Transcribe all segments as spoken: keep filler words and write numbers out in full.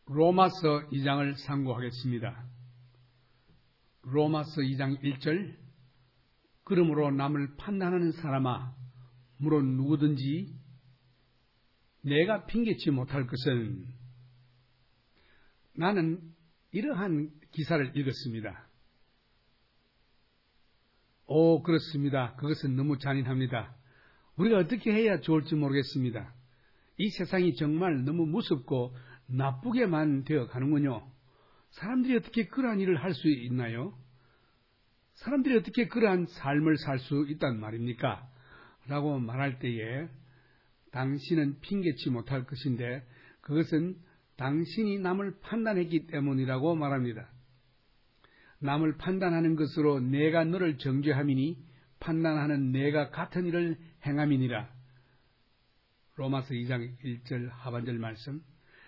로마서 이 장을 상고하겠습니다. 로마서 이 장 일 절, 그러므로 남을 판단하는 사람아, 물론 누구든지 내가 핑계치 못할 것은, 나는 이러한 기사를 읽었습니다. 오, 그렇습니다. 그것은 너무 잔인합니다. 우리가 어떻게 해야 좋을지 모르겠습니다. 이 세상이 정말 너무 무섭고 나쁘게만 되어 가는군요. 사람들이 어떻게 그러한 일을 할 수 있나요? 사람들이 어떻게 그러한 삶을 살 수 있단 말입니까? 라고 말할 때에 당신은 핑계치 못할 것인데 그것은 당신이 남을 판단했기 때문이라고 말합니다. 남을 판단하는 것으로 내가 너를 정죄함이니 판단하는 내가 같은 일을 행함이니라. 로마서 이 장 일 절 하반절 말씀.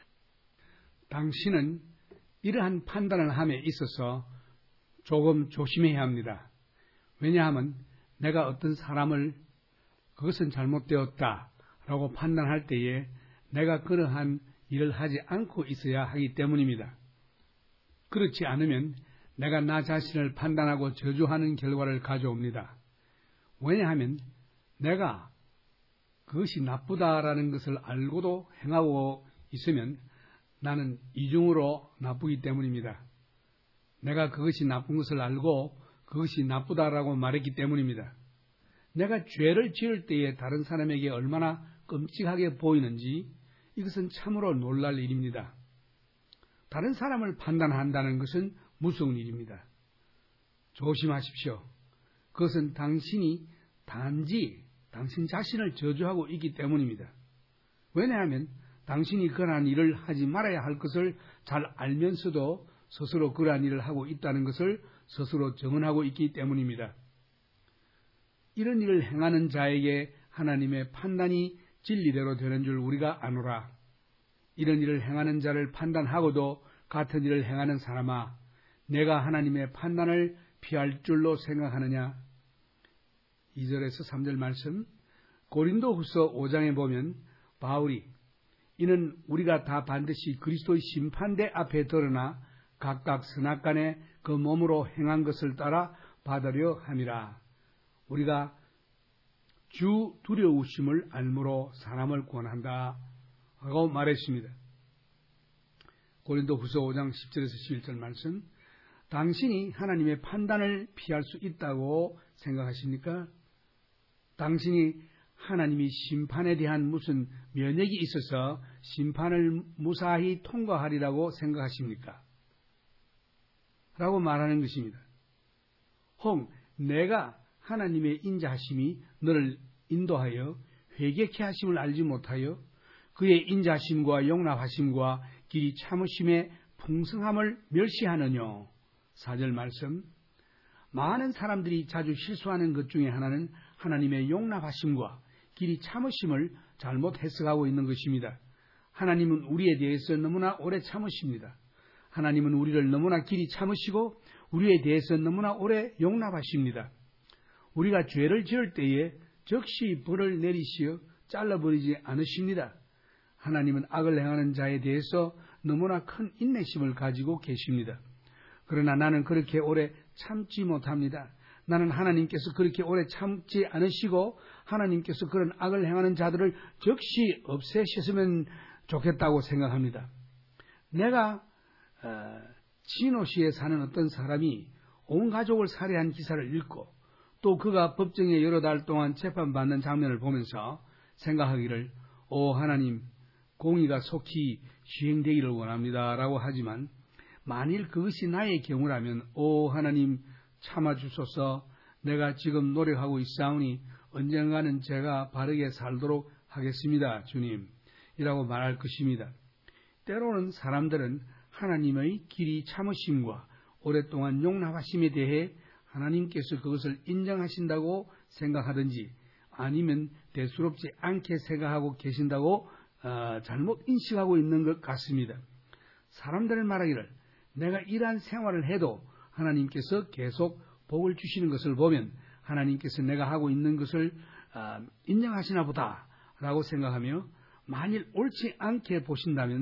당신은 이러한 판단을 함에 있어서 조금 조심해야 합니다. 왜냐하면 내가 어떤 사람을 그것은 잘못되었다라고 판단할 때에 내가 그러한 일을 하지 않고 있어야 하기 때문입니다. 그렇지 않으면 내가 나 자신을 판단하고 저주하는 결과를 가져옵니다. 왜냐하면 내가 그것이 나쁘다라는 것을 알고도 행하고 있으면 나는 이중으로 나쁘기 때문입니다. 내가 그것이 나쁜 것을 알고 그것이 나쁘다라고 말했기 때문입니다. 내가 죄를 지을 때에 다른 사람에게 얼마나 끔찍하게 보이는지 이것은 참으로 놀랄 일입니다. 다른 사람을 판단한다는 것은 무서운 일입니다. 조심하십시오. 그것은 당신이 단지 당신 자신을 저주하고 있기 때문입니다. 왜냐하면 당신이 그러한 일을 하지 말아야 할 것을 잘 알면서도 스스로 그러한 일을 하고 있다는 것을 스스로 정언하고 있기 때문입니다. 이런 일을 행하는 자에게 하나님의 판단이 진리대로 되는 줄 우리가 아노라. 이런 일을 행하는 자를 판단하고도 같은 일을 행하는 사람아, 내가 하나님의 판단을 피할 줄로 생각하느냐. 이 절에서 삼 절 말씀, 고린도후서 오 장에 보면 바울이 이는 우리가 다 반드시 그리스도의 심판대 앞에 드러나 각각 선악간에 그 몸으로 행한 것을 따라 받으려 함이라. 우리가 주 두려우심을 알므로 사람을 권한다 하고 말했습니다. 고린도후서 오 장 십 절에서 십일 절 말씀, 당신이 하나님의 판단을 피할 수 있다고 생각하십니까? 당신이 하나님이 심판에 대한 무슨 면역이 있어서 심판을 무사히 통과하리라고 생각하십니까? 라고 말하는 것입니다. 혹 내가 하나님의 인자하심이 너를 인도하여 회개케 하심을 알지 못하여 그의 인자하심과 용납하심과 길이 참으심의 풍성함을 멸시하느뇨. 사 절 말씀, 많은 사람들이 자주 실수하는 것 중에 하나는 하나님의 용납하심과 길이 참으심을 잘못 해석하고 있는 것입니다. 하나님은 우리에 대해서 너무나 오래 참으십니다. 하나님은 우리를 너무나 길이 참으시고 우리에 대해서 너무나 오래 용납하십니다. 우리가 죄를 지을 때에 즉시 벌을 내리시어 잘라버리지 않으십니다. 하나님은 악을 행하는 자에 대해서 너무나 큰 인내심을 가지고 계십니다. 그러나 나는 그렇게 오래 참지 못합니다. 나는 하나님께서 그렇게 오래 참지 않으시고 하나님께서 그런 악을 행하는 자들을 즉시 없애셨으면 좋겠다고 생각합니다. 내가 어, 치노시에 사는 어떤 사람이 온 가족을 살해한 기사를 읽고 또 그가 법정에 여러 달 동안 재판받는 장면을 보면서 생각하기를, 오 하나님, 공의가 속히 시행되기를 원합니다 라고 하지만 만일 그것이 나의 경우라면 오 하나님 참아주소서, 내가 지금 노력하고 있사오니 언젠가는 제가 바르게 살도록 하겠습니다 주님 이라고 말할 것입니다. 때로는 사람들은 하나님의 길이 참으심과 오랫동안 용납하심에 대해 하나님께서 그것을 인정하신다고 생각하든지 아니면 대수롭지 않게 생각하고 계신다고 어, 잘못 인식하고 있는 것 같습니다. 사람들은 말하기를 내가 이러한 생활을 해도 하나님께서 계속 복을 주시는 것을 보면 하나님께서 내가 하고 있는 것을 어, 인정하시나 보다 라고 생각하며 만일 옳지 않게 보신다면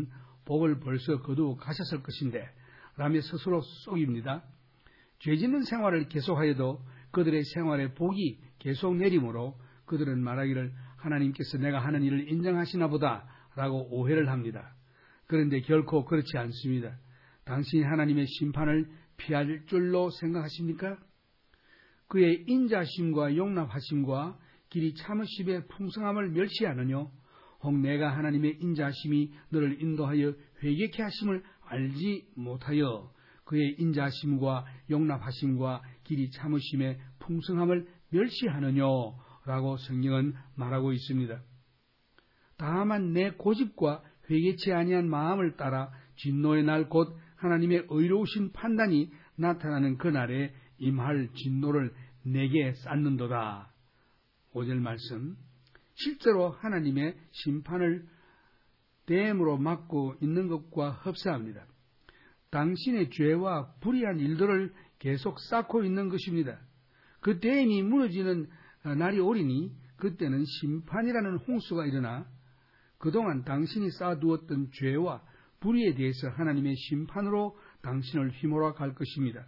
복을 벌써 거두어 가셨을 것인데 라며 스스로 속입니다. 죄짓는 생활을 계속하여도 그들의 생활에 복이 계속 내리므로 그들은 말하기를 하나님께서 내가 하는 일을 인정하시나 보다 라고 오해를 합니다. 그런데 결코 그렇지 않습니다. 당신이 하나님의 심판을 피할 줄로 생각하십니까? 그의 인자심과 용납하심과 길이 참으심의 풍성함을 멸시하느뇨? 혹 내가 하나님의 인자심이 너를 인도하여 회개케 하심을 알지 못하여 그의 인자심과 용납하심과 길이 참으심의 풍성함을 멸시하느뇨? 라고 성경은 말하고 있습니다. 다만 내 고집과 회개치 아니한 마음을 따라 진노의 날 곧 하나님의 의로우신 판단이 나타나는 그날에 임할 진노를 내게 쌓는도다. 오 절 말씀. 실제로 하나님의 심판을 대으로 맞고 있는 것과 흡사합니다. 당신의 죄와 불의한 일들을 계속 쌓고 있는 것입니다. 그 대임이 무너지는 날이 오리니 그때는 심판이라는 홍수가 일어나 그동안 당신이 쌓아두었던 죄와 불의에 대해서 하나님의 심판으로 당신을 휘몰아 갈 것입니다.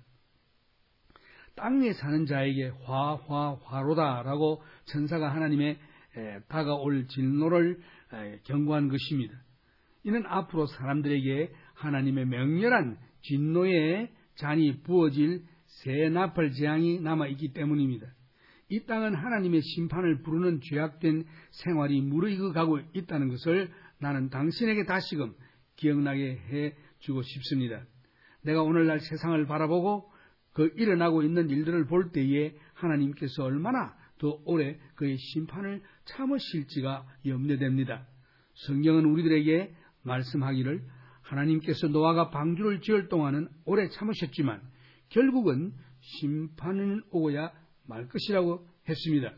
땅 위에 사는 자에게 화, 화, 화로다라고 천사가 하나님의 에, 다가올 진노를 에, 경고한 것입니다. 이는 앞으로 사람들에게 하나님의 맹렬한 진노의 잔이 부어질 새 나팔 재앙이 남아있기 때문입니다. 이 땅은 하나님의 심판을 부르는 죄악된 생활이 무르익어 가고 있다는 것을 나는 당신에게 다시금 기억나게 해주고 싶습니다. 내가 오늘날 세상을 바라보고 그 일어나고 있는 일들을 볼 때에 하나님께서 얼마나 더 오래 그의 심판을 참으실지가 염려됩니다. 성경은 우리들에게 말씀하기를 하나님께서 노아가 방주를 지을 동안은 오래 참으셨지만 결국은 심판은 오고야 말 것이라고 했습니다.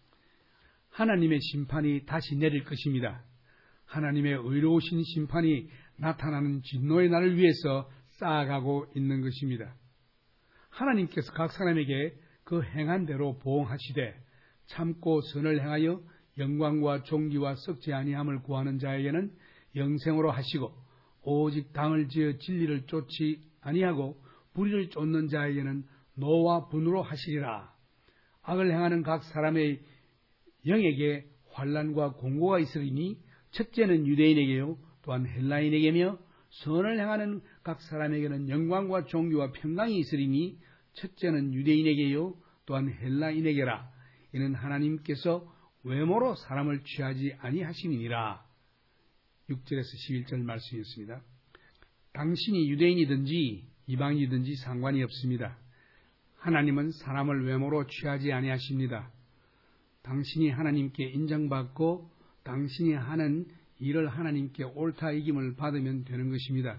하나님의 심판이 다시 내릴 것입니다. 하나님의 의로우신 심판이 나타나는 진노의 날을 위해서 쌓아가고 있는 것입니다. 하나님께서 각 사람에게 그 행한 대로 보응하시되 참고 선을 행하여 영광과 존귀와 썩지 아니함을 구하는 자에게는 영생으로 하시고 오직 당을 지어 진리를 쫓지 아니하고 불의를 쫓는 자에게는 노와 분으로 하시리라. 악을 행하는 각 사람의 영에게 환난과 공고가 있으리니 첫째는 유대인에게요 또한 헬라인에게며 선을 행하는 각 사람에게는 영광과 존귀와 평강이 있으리니 첫째는 유대인에게요 또한 헬라인에게라. 이는 하나님께서 외모로 사람을 취하지 아니하심이니라. 육 절에서 십일 절 말씀이었습니다. 당신이 유대인이든지 이방인이든지 상관이 없습니다. 하나님은 사람을 외모로 취하지 아니하십니다. 당신이 하나님께 인정받고 당신이 하는 일을 하나님께 옳다 이김을 받으면 되는 것입니다.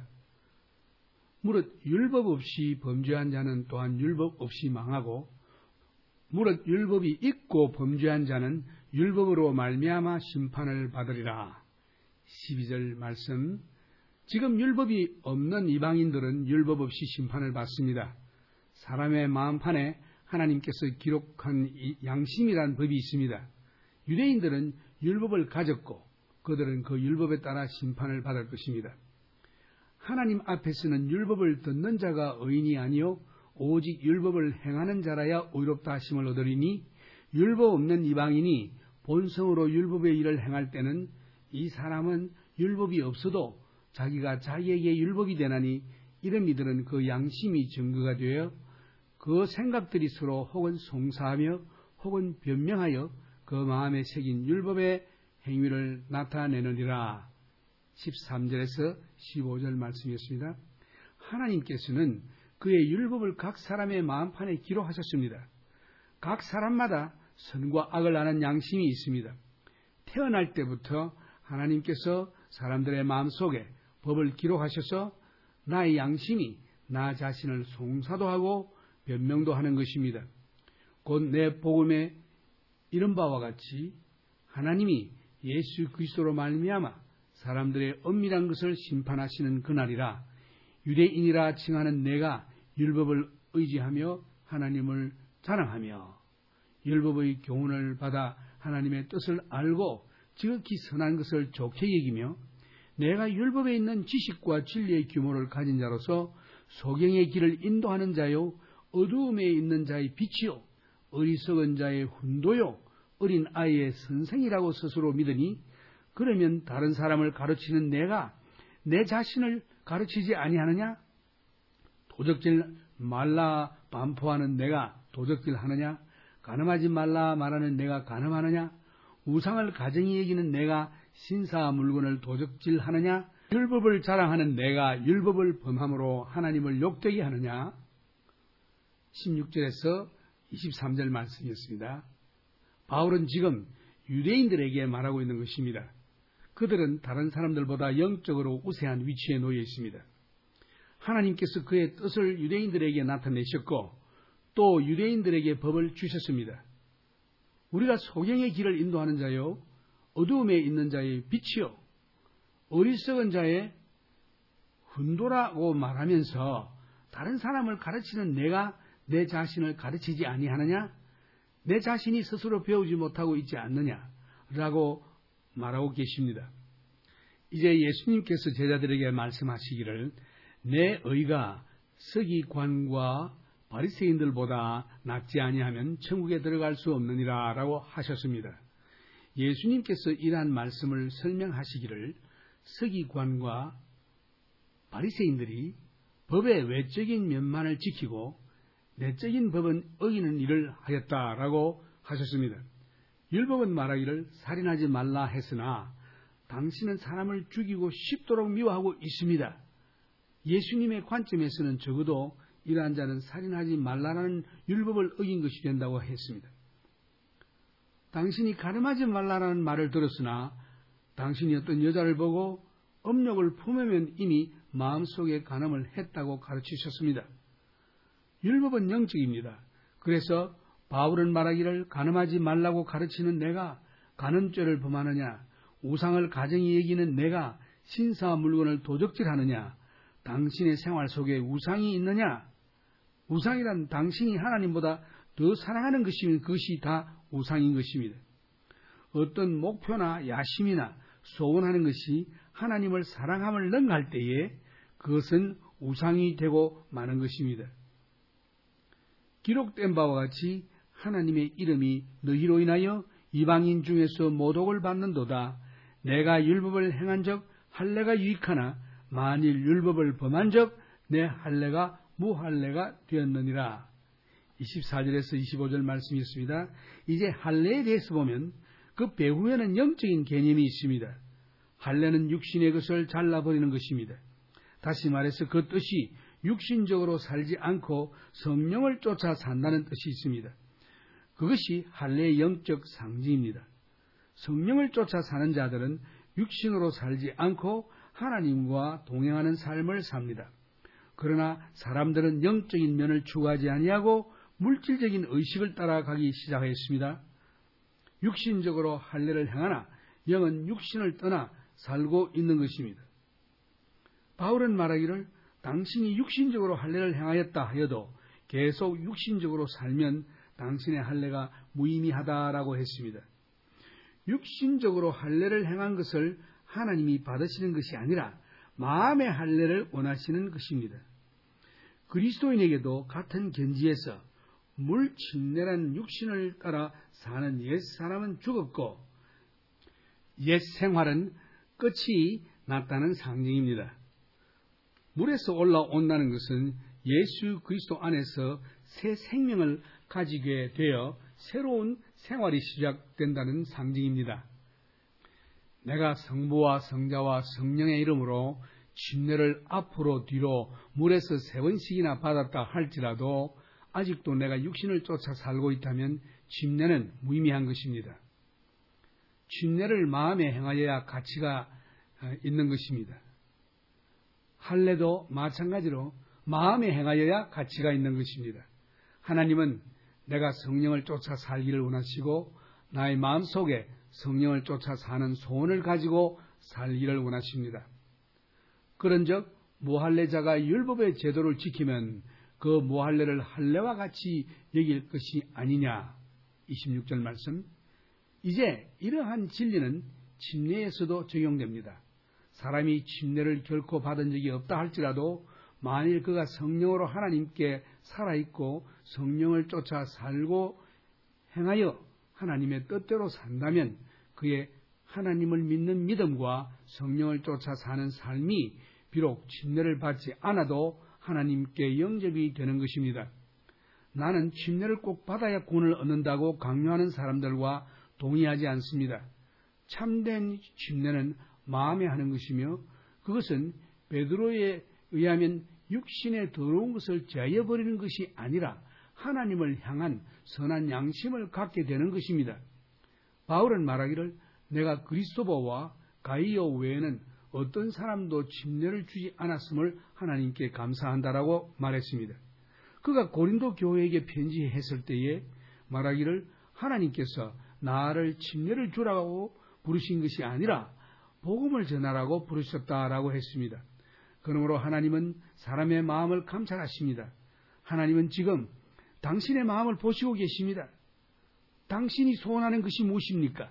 무릇 율법 없이 범죄한 자는 또한 율법 없이 망하고 무릇 율법이 있고 범죄한 자는 율법으로 말미암아 심판을 받으리라. 십이 절 말씀. 지금 율법이 없는 이방인들은 율법 없이 심판을 받습니다. 사람의 마음판에 하나님께서 기록한 양심이란 법이 있습니다. 유대인들은 율법을 가졌고 그들은 그 율법에 따라 심판을 받을 것입니다. 하나님 앞에서는 율법을 듣는 자가 의인이 아니요 오직 율법을 행하는 자라야 의롭다 하심을 얻으리니 율법 없는 이방인이 본성으로 율법의 일을 행할 때는 이 사람은 율법이 없어도 자기가 자기에게 율법이 되나니 이런 이들은 그 양심이 증거가 되어 그 생각들이 서로 혹은 송사하며 혹은 변명하여 그 마음에 새긴 율법의 행위를 나타내느니라. 십삼 절에서 십오 절 말씀이었습니다. 하나님께서는 그의 율법을 각 사람의 마음판에 기록하셨습니다. 각 사람마다 선과 악을 아는 양심이 있습니다. 태어날 때부터 하나님께서 사람들의 마음속에 법을 기록하셔서 나의 양심이 나 자신을 송사도 하고 변명도 하는 것입니다. 곧 내 복음에 이런 바와 같이 하나님이 예수 그리스도로 말미암아 사람들의 엄밀한 것을 심판하시는 그날이라. 유대인이라 칭하는 내가 율법을 의지하며 하나님을 자랑하며 율법의 교훈을 받아 하나님의 뜻을 알고 지극히 선한 것을 좋게 여기며 내가 율법에 있는 지식과 진리의 규모를 가진 자로서 소경의 길을 인도하는 자요, 어두움에 있는 자의 빛이요, 어리석은 자의 훈도요, 어린 아이의 선생이라고 스스로 믿으니, 그러면 다른 사람을 가르치는 내가 내 자신을 가르치지 아니하느냐? 도적질 말라 반포하는 내가 도적질 하느냐? 간음하지 말라 말하는 내가 간음하느냐? 우상을 가정히 여기는 내가 신사 물건을 도적질 하느냐? 율법을 자랑하는 내가 율법을 범함으로 하나님을 욕되게 하느냐? 십육 절에서 이십삼 절 말씀이었습니다. 바울은 지금 유대인들에게 말하고 있는 것입니다. 그들은 다른 사람들보다 영적으로 우세한 위치에 놓여 있습니다. 하나님께서 그의 뜻을 유대인들에게 나타내셨고 또 유대인들에게 법을 주셨습니다. 우리가 소경의 길을 인도하는 자요, 어두움에 있는 자의 빛이요, 어리석은 자의 훈도라고 말하면서 다른 사람을 가르치는 내가 내 자신을 가르치지 아니하느냐? 내 자신이 스스로 배우지 못하고 있지 않느냐라고 말하고 계십니다. 이제 예수님께서 제자들에게 말씀하시기를 내 의가 서기관과 바리새인들보다 낫지 아니하면 천국에 들어갈 수 없느니라 라고 하셨습니다. 예수님께서 이러한 말씀을 설명하시기를 서기관과 바리새인들이 법의 외적인 면만을 지키고 내적인 법은 어기는 일을 하였다라고 하셨습니다. 율법은 말하기를 살인하지 말라 했으나 당신은 사람을 죽이고 싶도록 미워하고 있습니다. 예수님의 관점에서는 적어도 이러한 자는 살인하지 말라라는 율법을 어긴 것이 된다고 했습니다. 당신이 간음하지 말라라는 말을 들었으나 당신이 어떤 여자를 보고 음욕을 품으면 이미 마음속에 간음을 했다고 가르치셨습니다. 율법은 영적입니다. 그래서 바울은 말하기를 간음하지 말라고 가르치는 내가 간음죄를 범하느냐, 우상을 가정히 여기는 내가 신사 물건을 도적질하느냐, 당신의 생활 속에 우상이 있느냐? 우상이란 당신이 하나님보다 더 사랑하는 것이면 그것이 다 우상인 것입니다. 어떤 목표나 야심이나 소원하는 것이 하나님을 사랑함을 능가할 때에 그것은 우상이 되고 마는 것입니다. 기록된 바와 같이 하나님의 이름이 너희로 인하여 이방인 중에서 모독을 받는도다. 내가 율법을 행한 적 할례가 유익하나 만일 율법을 범한 적 내 할례가 무할례가 되었느니라. 이십사 절에서 이십오 절 말씀이었습니다. 이제 할례에 대해서 보면 그 배후에는 영적인 개념이 있습니다. 할례는 육신의 것을 잘라버리는 것입니다. 다시 말해서 그 뜻이 육신적으로 살지 않고 성령을 쫓아 산다는 뜻이 있습니다. 그것이 할례의 영적 상징입니다. 성령을 쫓아 사는 자들은 육신으로 살지 않고 하나님과 동행하는 삶을 삽니다. 그러나 사람들은 영적인 면을 추구하지 아니하고 물질적인 의식을 따라가기 시작했습니다. 육신적으로 할례를 행하나 영은 육신을 떠나 살고 있는 것입니다. 바울은 말하기를 당신이 육신적으로 할례를 행하였다 하여도 계속 육신적으로 살면 당신의 할례가 무의미하다라고 했습니다. 육신적으로 할례를 행한 것을 하나님이 받으시는 것이 아니라 마음의 할례를 원하시는 것입니다. 그리스도인에게도 같은 견지에서 물침례라는 육신을 따라 사는 옛 사람은 죽었고 옛 생활은 끝이 났다는 상징입니다. 물에서 올라온다는 것은 예수 그리스도 안에서 새 생명을 가지게 되어 새로운 생활이 시작된다는 상징입니다. 내가 성부와 성자와 성령의 이름으로 침례를 앞으로 뒤로 물에서 세 번씩이나 받았다 할지라도 아직도 내가 육신을 쫓아 살고 있다면 침례는 무의미한 것입니다. 침례를 마음에 행하여야 가치가 있는 것입니다. 할례도 마찬가지로 마음에 행하여야 가치가 있는 것입니다. 하나님은 내가 성령을 쫓아 살기를 원하시고 나의 마음속에 성령을 쫓아 사는 소원을 가지고 살기를 원하십니다. 그런즉 무할례자가 율법의 제도를 지키면 그 무할례를 할례와 같이 여길 것이 아니냐. 이십육 절 말씀. 이제 이러한 진리는 침례에서도 적용됩니다. 사람이 침례를 결코 받은 적이 없다 할지라도 만일 그가 성령으로 하나님께 살아있고 성령을 쫓아 살고 행하여 하나님의 뜻대로 산다면 그의 하나님을 믿는 믿음과 성령을 쫓아 사는 삶이 비록 침례를 받지 않아도 하나님께 영접이 되는 것입니다. 나는 침례를 꼭 받아야 구원을 얻는다고 강요하는 사람들과 동의하지 않습니다. 참된 침례는 마음에 하는 것이며 그것은 베드로에 의하면 육신의 더러운 것을 제어버리는 것이 아니라 하나님을 향한 선한 양심을 갖게 되는 것입니다. 바울은 말하기를 내가 그리스도보와 가이오 외에는 어떤 사람도 침례를 주지 않았음을 하나님께 감사한다라고 말했습니다. 그가 고린도 교회에게 편지했을 때에 말하기를 하나님께서 나를 침례를 주라고 부르신 것이 아니라 복음을 전하라고 부르셨다라고 했습니다. 그러므로 하나님은 사람의 마음을 감찰하십니다. 하나님은 지금 당신의 마음을 보시고 계십니다. 당신이 소원하는 것이 무엇입니까?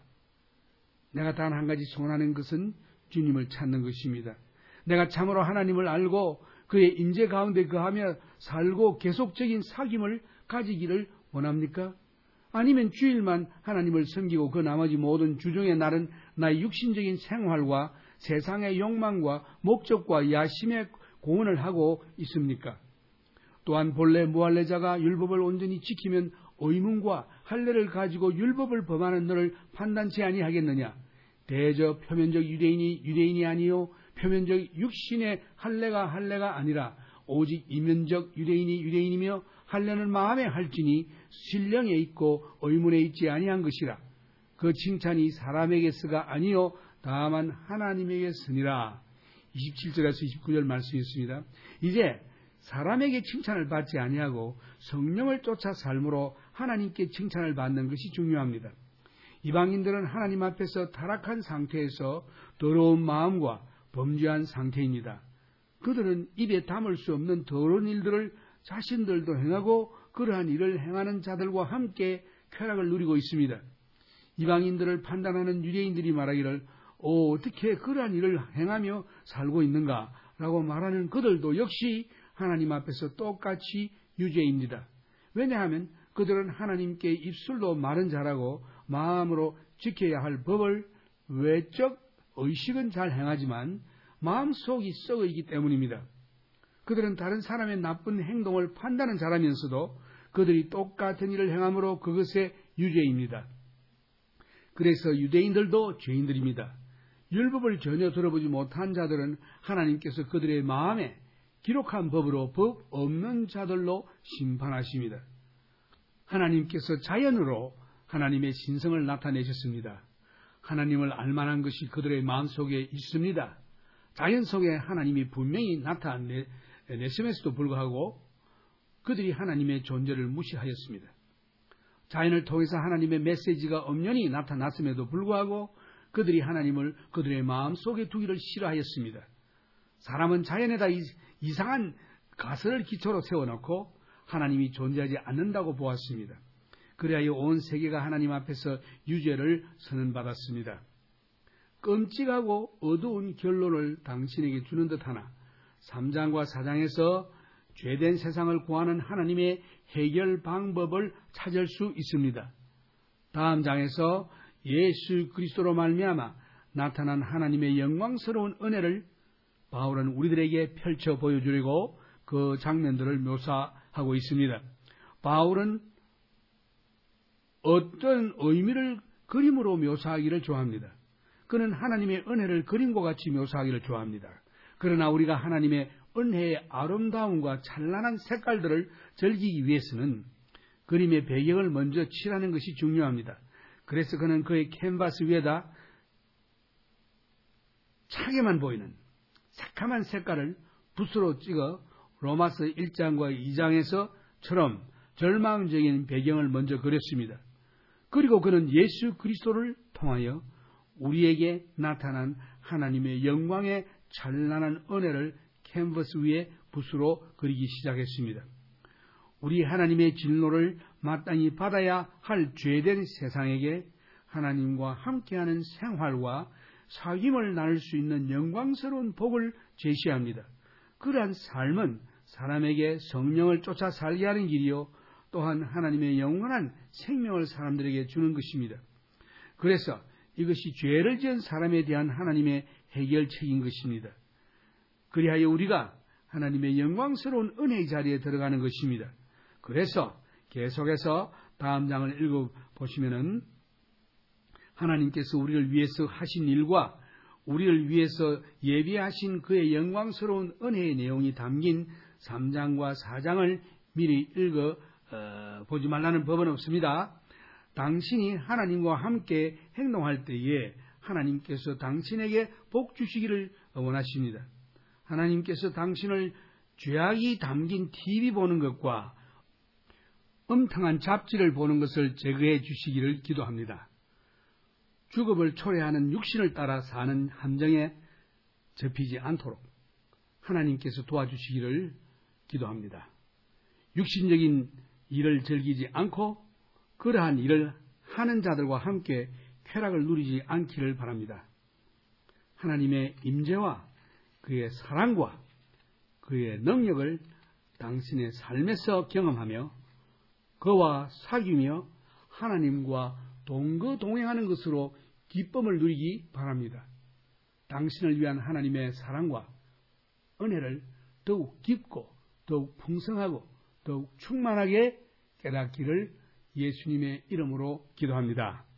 내가 단 한 가지 소원하는 것은 주님을 찾는 것입니다. 내가 참으로 하나님을 알고 그의 임재 가운데 거하며 살고 계속적인 사귐을 가지기를 원합니까? 아니면 주일만 하나님을 섬기고 그 나머지 모든 주중의 날은 나의 육신적인 생활과 세상의 욕망과 목적과 야심에 공헌을 하고 있습니까? 또한 본래 무할례자가 율법을 온전히 지키면 의문과 할례를 가지고 율법을 범하는 너를 판단치 아니하겠느냐? 대저 표면적 유대인이 유대인이 아니요 표면적 육신의 할례가 할례가 아니라 오직 이면적 유대인이 유대인이며 할례는 마음에 할지니 신령에 있고 의문에 있지 아니한 것이라. 그 칭찬이 사람에게서가 아니요 다만 하나님에게서니라. 이십칠 절에서 이십구 절 말씀이었습니다. 이제 사람에게 칭찬을 받지 아니하고 성령을 쫓아 삶으로 하나님께 칭찬을 받는 것이 중요합니다. 이방인들은 하나님 앞에서 타락한 상태에서 더러운 마음과 범죄한 상태입니다. 그들은 입에 담을 수 없는 더러운 일들을 자신들도 행하고 그러한 일을 행하는 자들과 함께 쾌락을 누리고 있습니다. 이방인들을 판단하는 유대인들이 말하기를 오, 어떻게 그러한 일을 행하며 살고 있는가 라고 말하는 그들도 역시 하나님 앞에서 똑같이 유죄입니다. 왜냐하면 그들은 하나님께 입술로 말은 잘하고 마음으로 지켜야 할 법을 외적 의식은 잘 행하지만 마음속이 썩어있기 때문입니다. 그들은 다른 사람의 나쁜 행동을 판단은 잘하면서도 그들이 똑같은 일을 행함으로 그것의 유죄입니다. 그래서 유대인들도 죄인들입니다. 율법을 전혀 들어보지 못한 자들은 하나님께서 그들의 마음에 기록한 법으로 법 없는 자들로 심판하십니다. 하나님께서 자연으로 하나님의 신성을 나타내셨습니다. 하나님을 알만한 것이 그들의 마음속에 있습니다. 자연 속에 하나님이 분명히 나타냈음에도 불구하고 그들이 하나님의 존재를 무시하였습니다. 자연을 통해서 하나님의 메시지가 엄연히 나타났음에도 불구하고 그들이 하나님을 그들의 마음속에 두기를 싫어하였습니다. 사람은 자연에다 이상한 가설을 기초로 세워놓고 하나님이 존재하지 않는다고 보았습니다. 그래야 온 세계가 하나님 앞에서 유죄를 선언받았습니다. 끔찍하고 어두운 결론을 당신에게 주는 듯하나 삼 장과 사 장에서 죄된 세상을 구하는 하나님의 해결 방법을 찾을 수 있습니다. 다음 장에서 예수 그리스도로 말미암아 나타난 하나님의 영광스러운 은혜를 바울은 우리들에게 펼쳐 보여주려고 그 장면들을 묘사하고 있습니다. 바울은 어떤 의미를 그림으로 묘사하기를 좋아합니다. 그는 하나님의 은혜를 그림과 같이 묘사하기를 좋아합니다. 그러나 우리가 하나님의 은혜의 아름다움과 찬란한 색깔들을 즐기기 위해서는 그림의 배경을 먼저 칠하는 것이 중요합니다. 그래서 그는 그의 캔버스 위에다 차게만 보이는 새카만 색깔을 붓으로 찍어 로마서 일 장과 이 장에서처럼 절망적인 배경을 먼저 그렸습니다. 그리고 그는 예수 그리스도를 통하여 우리에게 나타난 하나님의 영광의 찬란한 은혜를 캔버스 위에 붓으로 그리기 시작했습니다. 우리 하나님의 진노를 마땅히 받아야 할 죄된 세상에게 하나님과 함께하는 생활과 사귐을 나눌 수 있는 영광스러운 복을 제시합니다. 그러한 삶은 사람에게 성령을 쫓아 살게 하는 길이요, 또한 하나님의 영원한 생명을 사람들에게 주는 것입니다. 그래서 이것이 죄를 지은 사람에 대한 하나님의 해결책인 것입니다. 그리하여 우리가 하나님의 영광스러운 은혜의 자리에 들어가는 것입니다. 그래서 계속해서 다음 장을 읽어보시면은 하나님께서 우리를 위해서 하신 일과 우리를 위해서 예비하신 그의 영광스러운 은혜의 내용이 담긴 삼 장과 사 장을 미리 읽어 어, 보지 말라는 법은 없습니다. 당신이 하나님과 함께 행동할 때에 하나님께서 당신에게 복 주시기를 원하십니다. 하나님께서 당신을 죄악이 담긴 티비 보는 것과 음탕한 잡지를 보는 것을 제거해 주시기를 기도합니다. 죽음을 초래하는 육신을 따라 사는 함정에 접히지 않도록 하나님께서 도와주시기를 기도합니다. 육신적인 일을 즐기지 않고 그러한 일을 하는 자들과 함께 쾌락을 누리지 않기를 바랍니다. 하나님의 임재와 그의 사랑과 그의 능력을 당신의 삶에서 경험하며 그와 사귀며 하나님과 동거동행하는 것으로 기쁨을 누리기 바랍니다. 당신을 위한 하나님의 사랑과 은혜를 더욱 깊고 더욱 풍성하고 더욱 충만하게 깨닫기를 예수님의 이름으로 기도합니다.